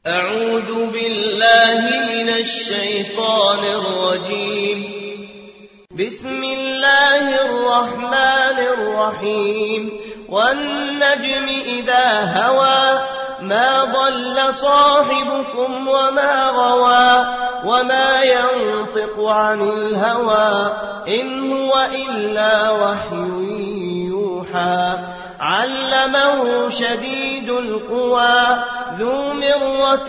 أعوذ بالله من الشيطان الرجيم. بسم الله الرحمن الرحيم. والنجم إذا هوى ما ضل صاحبكم وما غوى وما ينطق عن الهوى إن هو إلا وحي يوحى علمه شديد القوى ذو مرة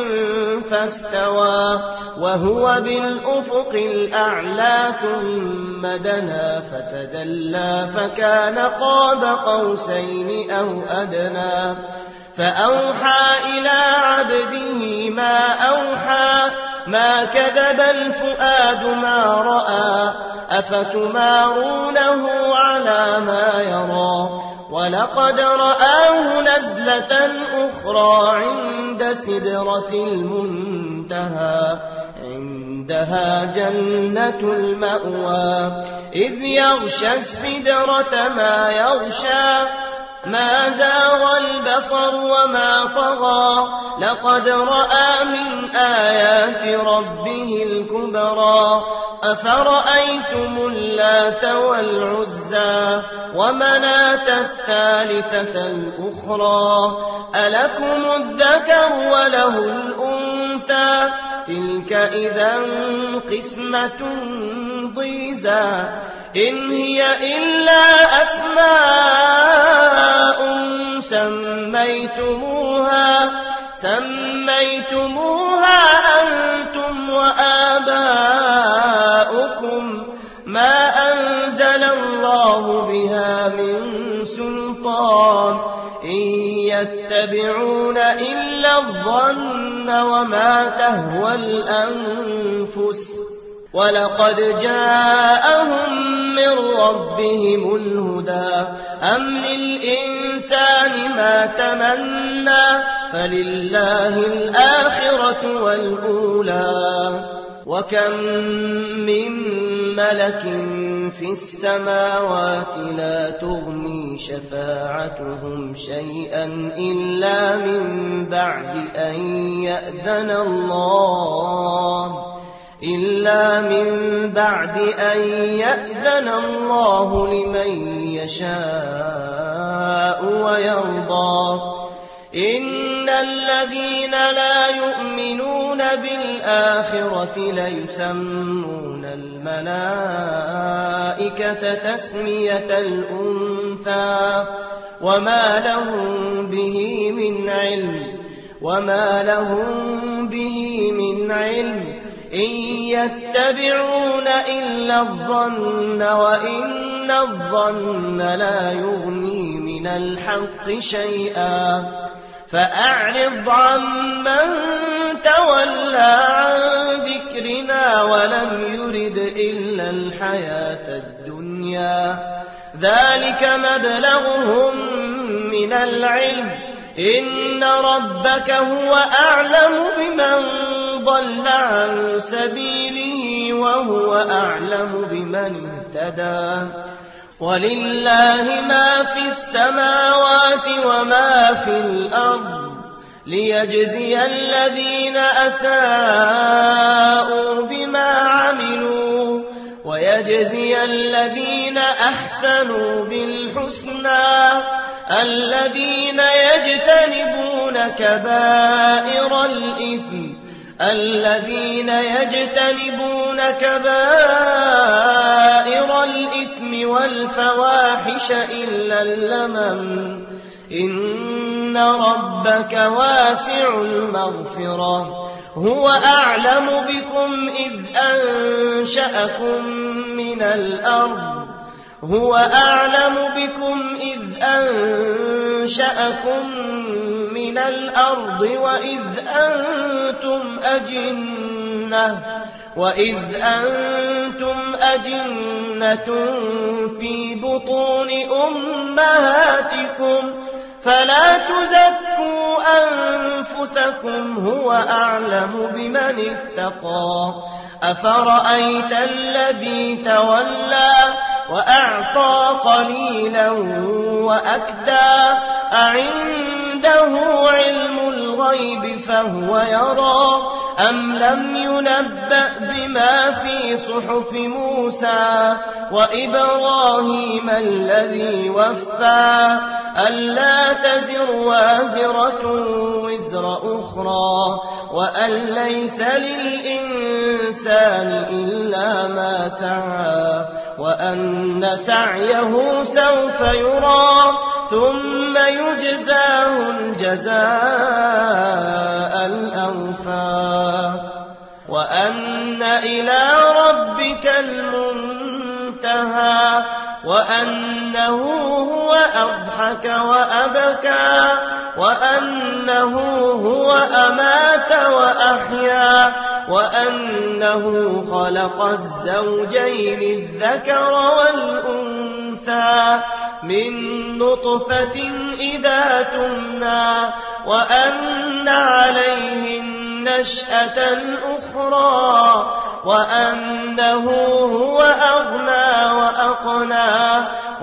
فاستوى وهو بالأفق الأعلى ثم دنا فتدلى فكان قاب قوسين أو أدنى فأوحى إلى عبده ما أوحى ما كذب الفؤاد ما رأى أفتمارونه على ما يرى ولقد رآه نزلة أخرى عند سدرة المنتهى عندها جنة المأوى إذ يغشى السدرة ما يغشى ما زاغ البصر وما طغى لقد رأى من آيات ربه الكبرى أفرأيتم اللات والعزى ومناة الثالثة الأخرى ألكم الذكر وله الأنثى تلك إذا قسمة ضيزى إن هي إلا أسماء سميتموها أنتم وآباؤكم ما أنزل الله بها من سلطان إن يتبعون إلا الظن وما تهوى الأنفس ولقد جاءهم من ربهم الهدى أم للإنسان ما تمنى فلله الآخرة والأولى وكم من ملك في السماوات لا تغني شفاعتهم شيئا إلا من بعد أن يأذن الله لمن يشاء ويرضى إن الذين لا يؤمنون بالآخرة ليسمون الملائكة تسمية الأنثى وما لهم به من علم إن يتبعون إلا الظن وإن الظن لا يغني من الحق شيئا فأعرض عمن تولى عن ذكرنا ولم يرد إلا الحياة الدنيا ذلك مبلغهم من العلم إن ربك هو أعلم بمن ضل عن سبيله وهو أعلم بمن اهتدى ولله ما في السماوات وما في الأرض ليجزي الذين أساءوا بما عملوا ويجزي الذين أحسنوا بالحسنى الذين يجتنبون كبائر الإثم والفواحش إلا اللمم إن ربك واسع المغفرة هو أعلم بكم إذ أنشأكم من الأرض وإذ أنتم أجنة في بطون أمهاتكم فلا تزكوا أنفسكم هو أعلم بمن اتقى أفرأيت الذي تولى وأعطى قليلا وأكدى أعنده علم الغيب فهو يرى أم لم ينبأ بما في صحف موسى وإبراهيم الذي وفى ألا تزر وازرة وزر أخرى وأن ليس للإنسان إلا ما سعى وأن سعيه سوف يرى ثم يجزاه الجزاء الأوفى وأن إلى ربك المنتهى وأنه هو أضحك وأبكى وأنه هو أمات وأحيا وأنه خلق الزوجين الذكر والأنثى من نطفة إذا تمنى وأن عليه النشأة الأخرى وأنه هو أغنى وأقنى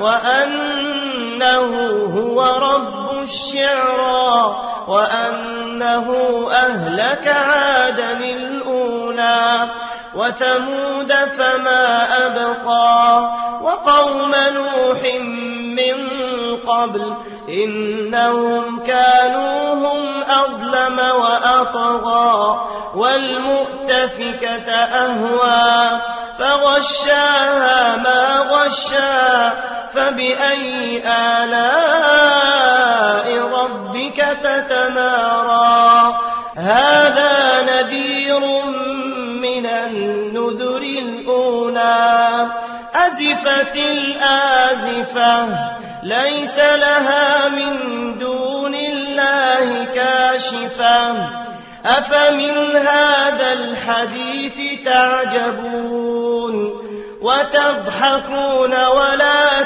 وأنه هو رب الشعرى وأنه أهلك عادا الأولى وثمود فما أبقى وقوم نوح من قبل إنهم كانوا هم أظلم وأطغى والمؤتفكة أهوى فغشاها ما غشا فبأي آلاء ربك تتمارى هذا نذير من النذر الأولى أزفت الآزفة ليس لها من دون الله كاشفة أفمن هذا الحديث تعجبون وتضحكون ولا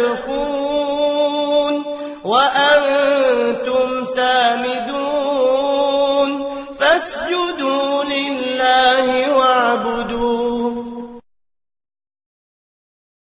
تبكون وأنتم سامدون فاسجدوا لله